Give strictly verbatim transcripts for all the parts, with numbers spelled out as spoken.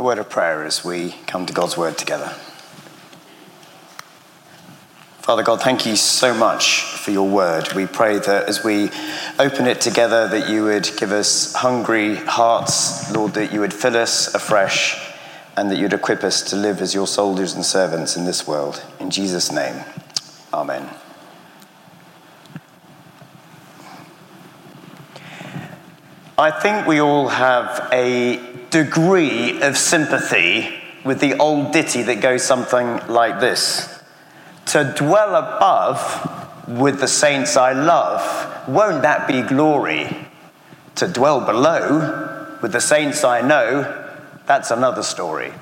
A word of prayer as we come to God's word together. Father God, thank you so much for your word. We pray that as we open it together, that you would give us hungry hearts, Lord, that you would fill us afresh, and that you'd equip us to live as your soldiers and servants in this world. In Jesus' name, amen. I think we all have a degree of sympathy with the old ditty that goes something like this. To dwell above with the saints I love, won't that be glory? To dwell below with the saints I know, that's another story.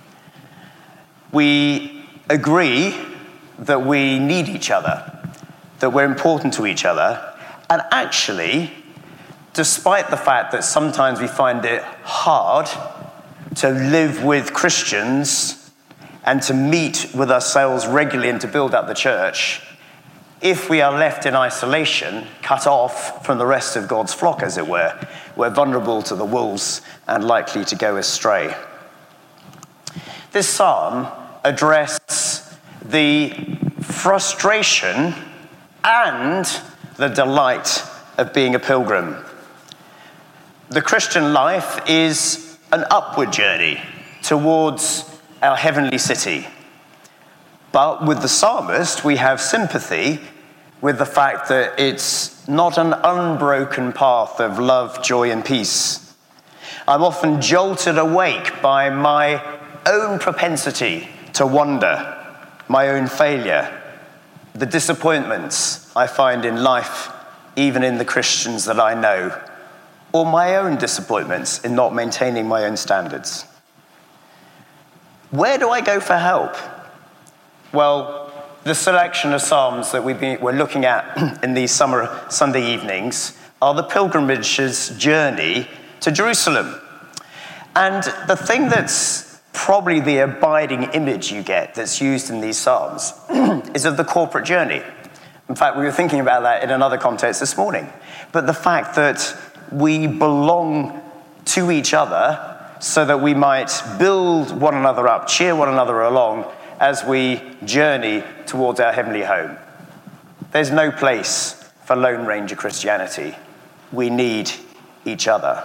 We agree that we need each other, that we're important to each other, and actually, despite the fact that sometimes we find it hard to live with Christians and to meet with ourselves regularly and to build up the church, if we are left in isolation, cut off from the rest of God's flock, as it were, we're vulnerable to the wolves and likely to go astray. This psalm addresses the frustration and the delight of being a pilgrim. The Christian life is an upward journey towards our heavenly city. But with the psalmist, we have sympathy with the fact that it's not an unbroken path of love, joy, and peace. I'm often jolted awake by my own propensity to wander, my own failure, the disappointments I find in life, even in the Christians that I know, or my own disappointments in not maintaining my own standards. Where do I go for help? Well, the selection of psalms that we've been, we're looking at in these summer Sunday evenings are the pilgrimage's journey to Jerusalem. And the thing that's probably the abiding image you get that's used in these psalms is of the corporate journey. In fact, we were thinking about that in another context this morning. But the fact that we belong to each other so that we might build one another up, cheer one another along as we journey towards our heavenly home. There's no place for Lone Ranger Christianity. We need each other.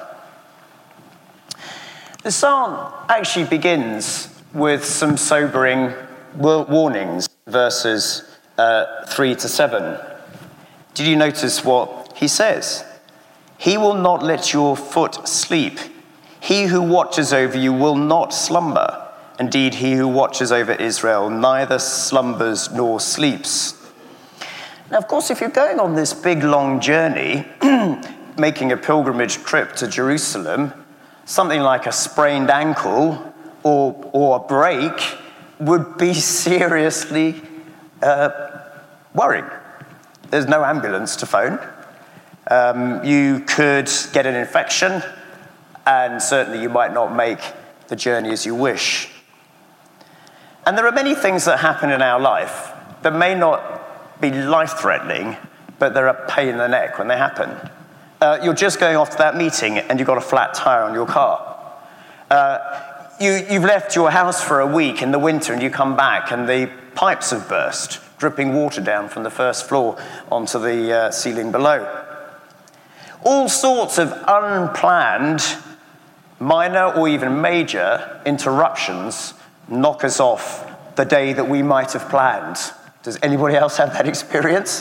The psalm actually begins with some sobering warnings, verses uh, three to seven. Did you notice what he says? He will not let your foot sleep. He who watches over you will not slumber. Indeed, he who watches over Israel neither slumbers nor sleeps. Now, of course, if you're going on this big, long journey, making a pilgrimage trip to Jerusalem, something like a sprained ankle or, or a break would be seriously uh, worrying. There's no ambulance to phone. Um, you could get an infection, and certainly you might not make the journey as you wish. And there are many things that happen in our life that may not be life-threatening, but they're a pain in the neck when they happen. Uh, you're just going off to that meeting and you've got a flat tire on your car. Uh, you, you've left your house for a week in the winter and you come back and the pipes have burst, dripping water down from the first floor onto the uh, ceiling below. All sorts of unplanned, minor or even major interruptions knock us off the day that we might have planned. Does anybody else have that experience?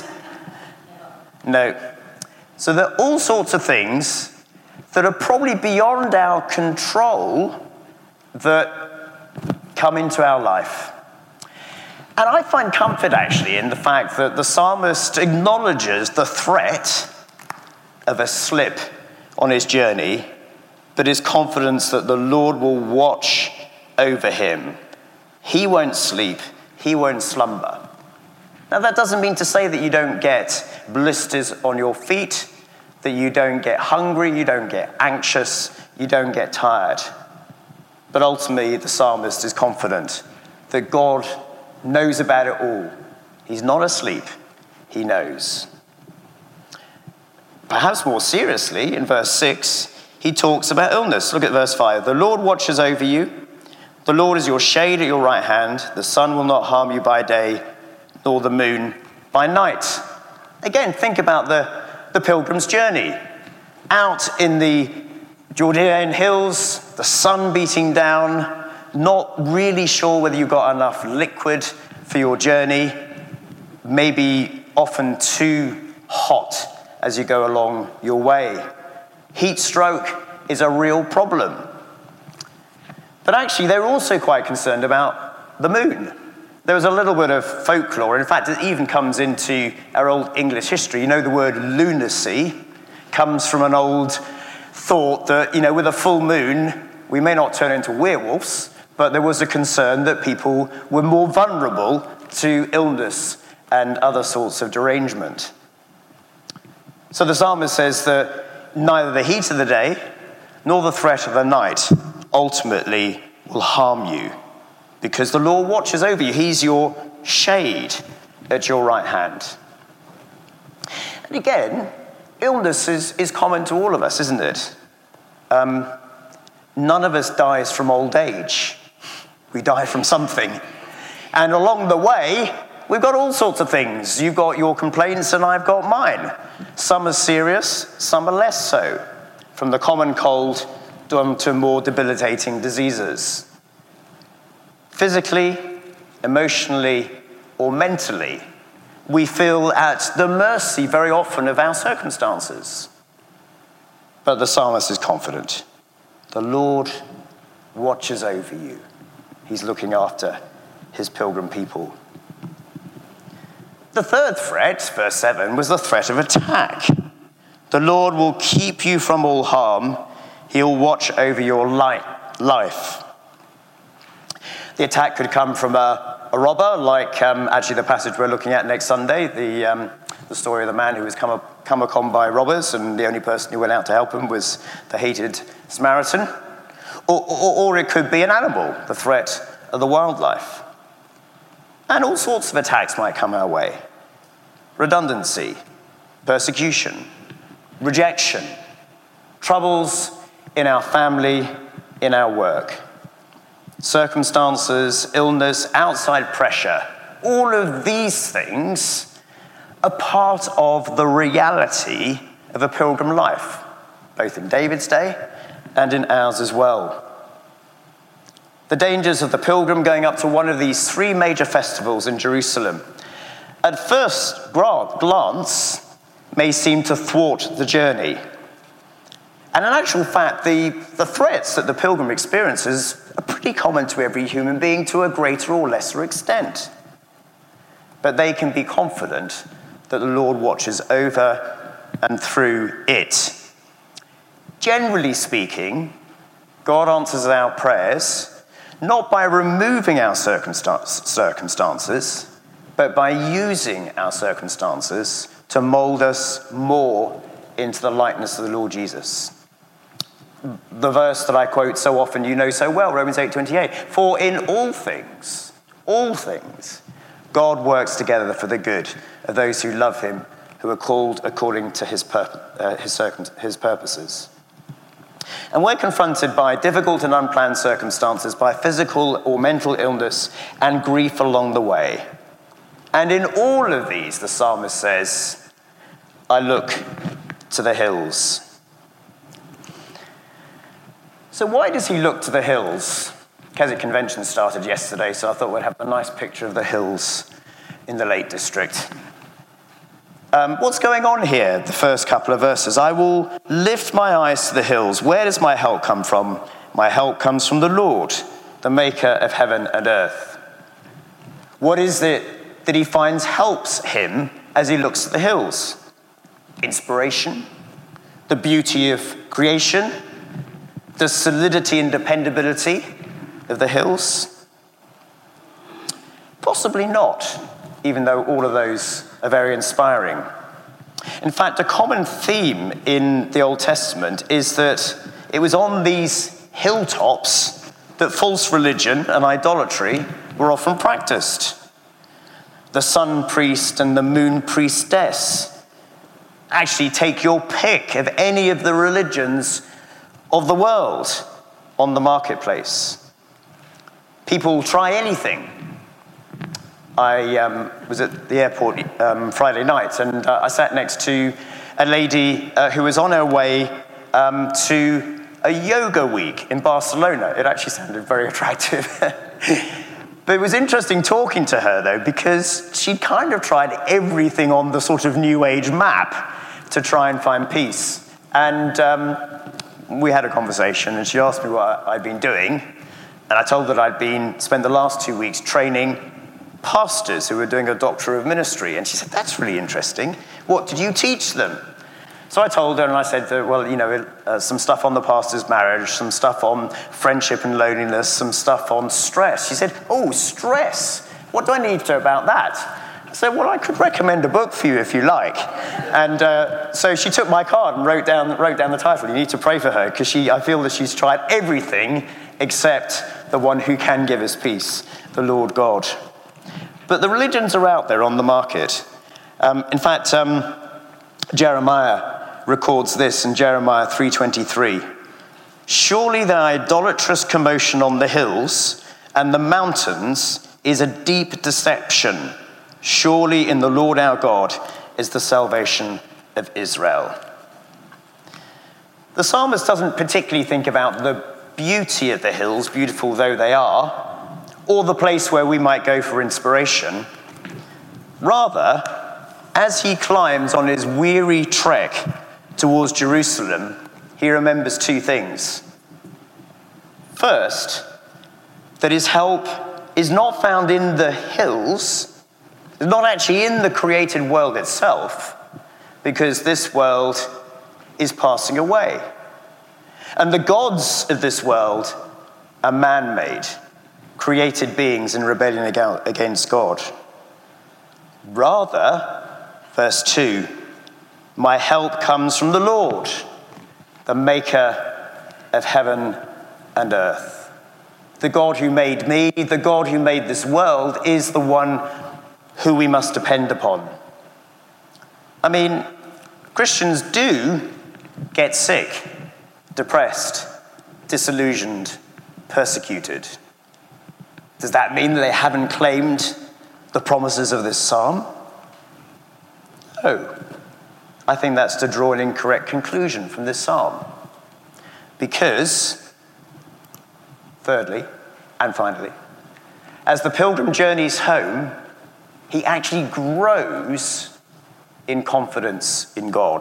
No. So there are all sorts of things that are probably beyond our control that come into our life. And I find comfort actually in the fact that the psalmist acknowledges the threat of a slip on his journey, but his confidence that the Lord will watch over him. He won't sleep, he won't slumber. Now that doesn't mean to say that you don't get blisters on your feet, that you don't get hungry, you don't get anxious, you don't get tired. But ultimately the psalmist is confident that God knows about it all. He's not asleep, he knows. Perhaps more seriously, in verse six, he talks about illness. Look at verse five. The Lord watches over you. The Lord is your shade at your right hand. The sun will not harm you by day, nor the moon by night. Again, think about the, the pilgrim's journey. Out in the Judean hills, the sun beating down, not really sure whether you got enough liquid for your journey, maybe often too hot as you go along your way. Heat stroke is a real problem. But actually, they were also quite concerned about the moon. There was a little bit of folklore. In fact, it even comes into our old English history. You know, the word lunacy comes from an old thought that, you know, with a full moon, we may not turn into werewolves, but there was a concern that people were more vulnerable to illness and other sorts of derangement. So the psalmist says that neither the heat of the day nor the threat of the night ultimately will harm you, because the Lord watches over you. He's your shade at your right hand. And again, illness is, is common to all of us, isn't it? Um, none of us dies from old age. We die from something. And along the way, we've got all sorts of things. You've got your complaints and I've got mine. Some are serious, some are less so. From the common cold down to more debilitating diseases. Physically, emotionally, or mentally, we feel at the mercy very often of our circumstances. But the psalmist is confident. The Lord watches over you. He's looking after his pilgrim people. The third threat, verse seven, was the threat of attack. The Lord will keep you from all harm. He'll watch over your life. The attack could come from a, a robber, like um, actually the passage we're looking at next Sunday, the, um, the story of the man who was come, up, come upon by robbers, and the only person who went out to help him was the hated Samaritan. Or, or, or it could be an animal, the threat of the wildlife. And all sorts of attacks might come our way. Redundancy, persecution, rejection, troubles in our family, in our work, circumstances, illness, outside pressure. All of these things are part of the reality of a pilgrim life, both in David's day and in ours as well. The dangers of the pilgrim going up to one of these three major festivals in Jerusalem, at first glance, may seem to thwart the journey. And in actual fact, the, the threats that the pilgrim experiences are pretty common to every human being to a greater or lesser extent. But they can be confident that the Lord watches over and through it. Generally speaking, God answers our prayers not by removing our circumstance, circumstances, but by using our circumstances to mold us more into the likeness of the Lord Jesus. The verse that I quote so often, you know so well, Romans eight twenty-eight. For in all things, all things, God works together for the good of those who love him, who are called according to his, purpo- uh, his, circum- his purposes. And we're confronted by difficult and unplanned circumstances, by physical or mental illness and grief along the way. And in all of these, the psalmist says, I look to the hills. So why does he look to the hills? Keswick Convention started yesterday, so I thought we'd have a nice picture of the hills in the Lake District. Um, what's going on here, the first couple of verses? I will lift my eyes to the hills. Where does my help come from? My help comes from the Lord, the maker of heaven and earth. What is it that he finds helps him as he looks at the hills? Inspiration, the beauty of creation, the solidity and dependability of the hills? Possibly not, even though all of those are very inspiring. In fact, a common theme in the Old Testament is that it was on these hilltops that false religion and idolatry were often practiced. The sun priest and the moon priestess. Actually, take your pick of any of the religions of the world on the marketplace. People try anything. I um, was at the airport um, Friday night, and uh, I sat next to a lady uh, who was on her way um, to a yoga week in Barcelona. It actually sounded very attractive. But it was interesting talking to her, though, because she'd kind of tried everything on the sort of New Age map to try and find peace. And um, we had a conversation, and she asked me what I'd been doing. And I told her that I'd been spent the last two weeks training pastors who were doing a doctor of ministry. And she said, that's really interesting. What did you teach them? So I told her, and I said, that, well, you know, uh, some stuff on the pastor's marriage, some stuff on friendship and loneliness, some stuff on stress. She said, oh, stress. What do I need to know about that? I said, well, I could recommend a book for you if you like. And uh, so she took my card and wrote down, wrote down the title. You need to pray for her, because she, I feel that she's tried everything except the one who can give us peace, the Lord God. But the religions are out there on the market. Um, in fact, um, Jeremiah records this in Jeremiah three twenty-three. Surely the idolatrous commotion on the hills and the mountains is a deep deception. Surely in the Lord our God is the salvation of Israel. The psalmist doesn't particularly think about the beauty of the hills, beautiful though they are, or the place where we might go for inspiration. Rather, as he climbs on his weary trek towards Jerusalem, he remembers two things. First, that his help is not found in the hills, it's not actually in the created world itself, because this world is passing away. And the gods of this world are man-made, created beings in rebellion against God. Rather, verse two, my help comes from the Lord, the maker of heaven and earth. The God who made me, the God who made this world, is the one who we must depend upon. I mean, Christians do get sick, depressed, disillusioned, persecuted. Does that mean that they haven't claimed the promises of this psalm? No. I think that's to draw an incorrect conclusion from this psalm. Because, thirdly, and finally, as the pilgrim journeys home, he actually grows in confidence in God.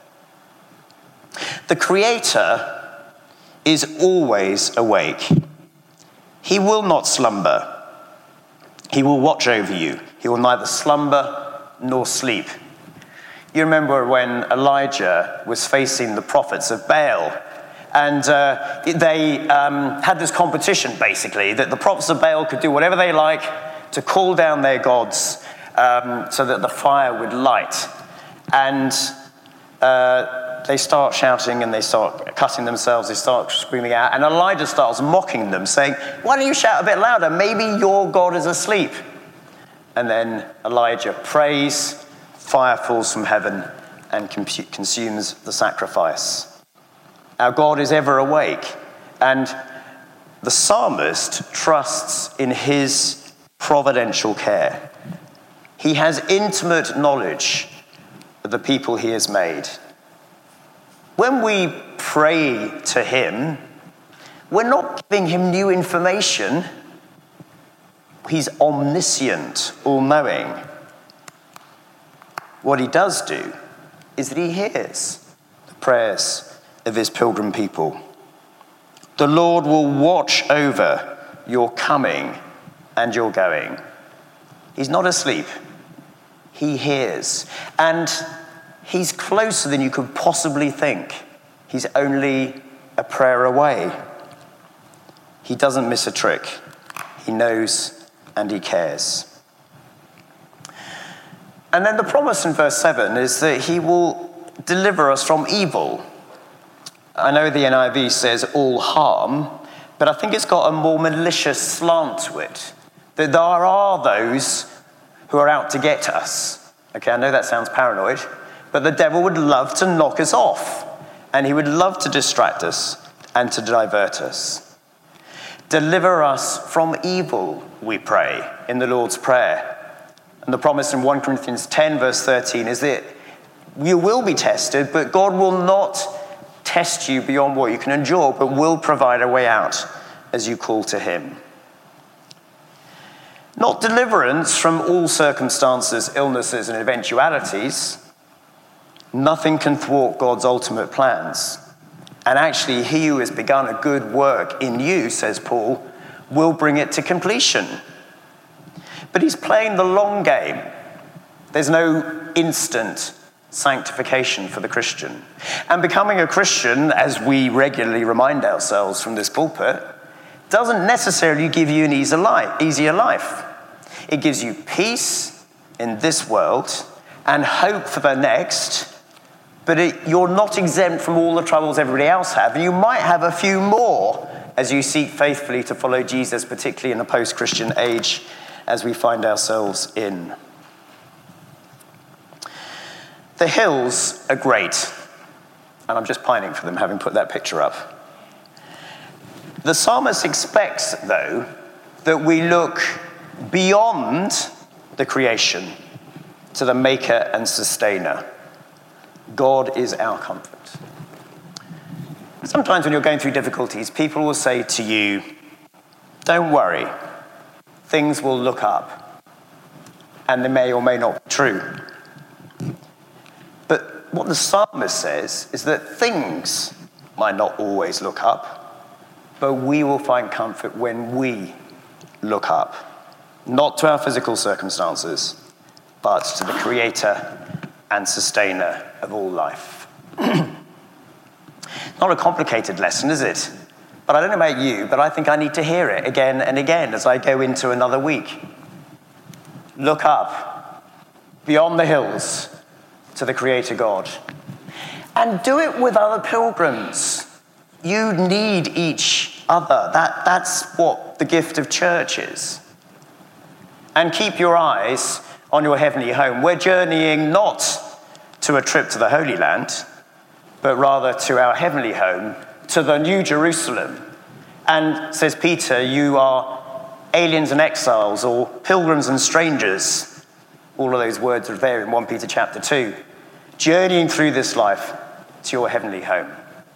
The Creator is always awake. He will not slumber. He will watch over you. He will neither slumber nor sleep. You remember when Elijah was facing the prophets of Baal, and uh, they um, had this competition, basically, that the prophets of Baal could do whatever they like to call down their gods um, so that the fire would light. And uh, they start shouting and they start cutting themselves, they start screaming out, and Elijah starts mocking them, saying, why don't you shout a bit louder? Maybe your God is asleep. And then Elijah prays, fire falls from heaven and consumes the sacrifice. Our God is ever awake, and the psalmist trusts in his providential care. He has intimate knowledge of the people he has made. When we pray to him, we're not giving him new information. He's omniscient, all-knowing. What he does do is that he hears the prayers of his pilgrim people. The Lord will watch over your coming and your going. He's not asleep. He hears. And he's closer than you could possibly think. He's only a prayer away. He doesn't miss a trick. He knows and he cares. And then the promise in verse seven is that he will deliver us from evil. I know the N I V says all harm, but I think it's got a more malicious slant to it. That there are those who are out to get us. Okay, I know that sounds paranoid, but the devil would love to knock us off, and he would love to distract us and to divert us. Deliver us from evil, we pray, in the Lord's Prayer. And the promise in First Corinthians ten, verse thirteen, is that you will be tested, but God will not test you beyond what you can endure, but will provide a way out as you call to him. Not deliverance from all circumstances, illnesses, and eventualities. Nothing can thwart God's ultimate plans. And actually, he who has begun a good work in you, says Paul, will bring it to completion. But he's playing the long game. There's no instant sanctification for the Christian. And becoming a Christian, as we regularly remind ourselves from this pulpit, doesn't necessarily give you an easier life. Easier life. It gives you peace in this world and hope for the next, but it, you're not exempt from all the troubles everybody else have. And you might have a few more as you seek faithfully to follow Jesus, particularly in a post-Christian age as we find ourselves in. The hills are great, and I'm just pining for them, having put that picture up. The psalmist expects, though, that we look beyond the creation to the maker and sustainer. God is our comfort. Sometimes when you're going through difficulties, people will say to you, don't worry, things will look up. And they may or may not be true. But what the psalmist says is that things might not always look up, but we will find comfort when we look up. Not to our physical circumstances, but to the creator and sustainer of all life. Not a complicated lesson, is it? But I don't know about you, but I think I need to hear it again and again as I go into another week. Look up, beyond the hills, to the Creator God. And do it with other pilgrims. You need each other. That, that's what the gift of church is. And keep your eyes on your heavenly home. We're journeying not to a trip to the Holy Land, but rather to our heavenly home, to the New Jerusalem. And, says Peter, you are aliens and exiles, or pilgrims and strangers. All of those words are there in First Peter chapter two. Journeying through this life to your heavenly home.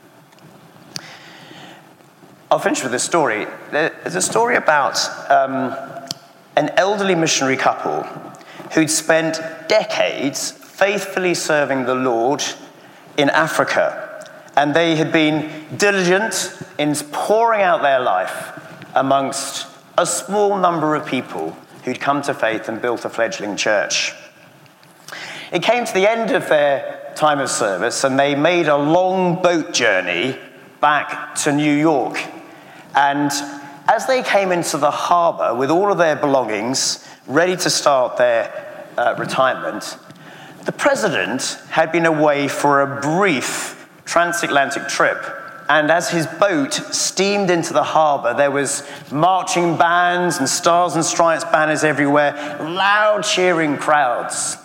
I'll finish with a story. There's a story about um, an elderly missionary couple who'd spent decades faithfully serving the Lord in Africa. And they had been diligent in pouring out their life amongst a small number of people who'd come to faith and built a fledgling church. It came to the end of their time of service, and they made a long boat journey back to New York. And as they came into the harbor with all of their belongings, ready to start their uh, retirement, the president had been away for a brief transatlantic trip. And as his boat steamed into the harbor, there was marching bands and Stars and Stripes banners everywhere, loud cheering crowds.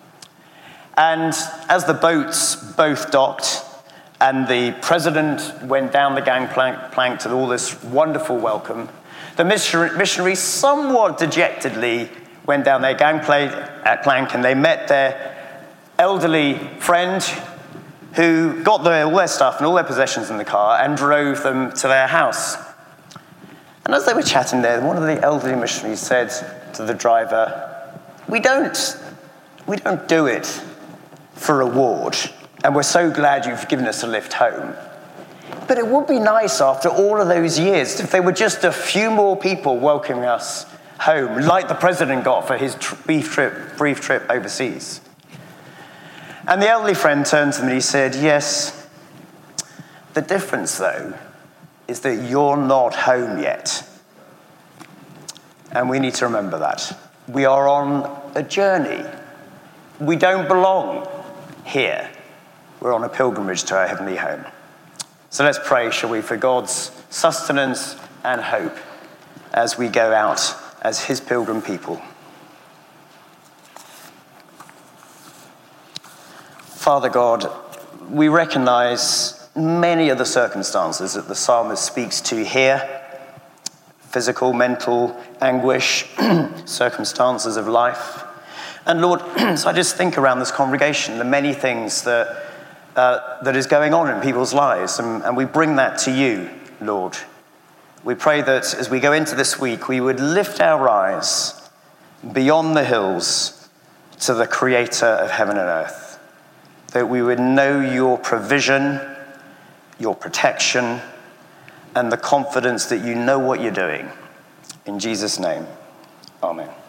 And as the boats both docked and the president went down the gangplank plank to all this wonderful welcome, the missionaries somewhat dejectedly went down their gangplank and they met their elderly friend who got their, all their stuff and all their possessions in the car and drove them to their house. And as they were chatting there, one of the elderly missionaries said to the driver, we don't, we don't do it for reward, and we're so glad you've given us a lift home. But it would be nice after all of those years if there were just a few more people welcoming us home, like the president got for his tr- brief trip, brief trip overseas. And the elderly friend turned to them and he said, yes, the difference, though, is that you're not home yet. And we need to remember that. We are on a journey. We don't belong here. We're on a pilgrimage to our heavenly home. So let's pray, shall we, for God's sustenance and hope as we go out as his pilgrim people. Father God, we recognize many of the circumstances that the psalmist speaks to here, physical, mental anguish, circumstances of life. And Lord, so I just think around this congregation, the many things that uh, that is going on in people's lives, and, and we bring that to you, Lord. We pray that as we go into this week, we would lift our eyes beyond the hills to the Creator of heaven and earth, that we would know your provision, your protection, and the confidence that you know what you're doing. In Jesus' name, amen.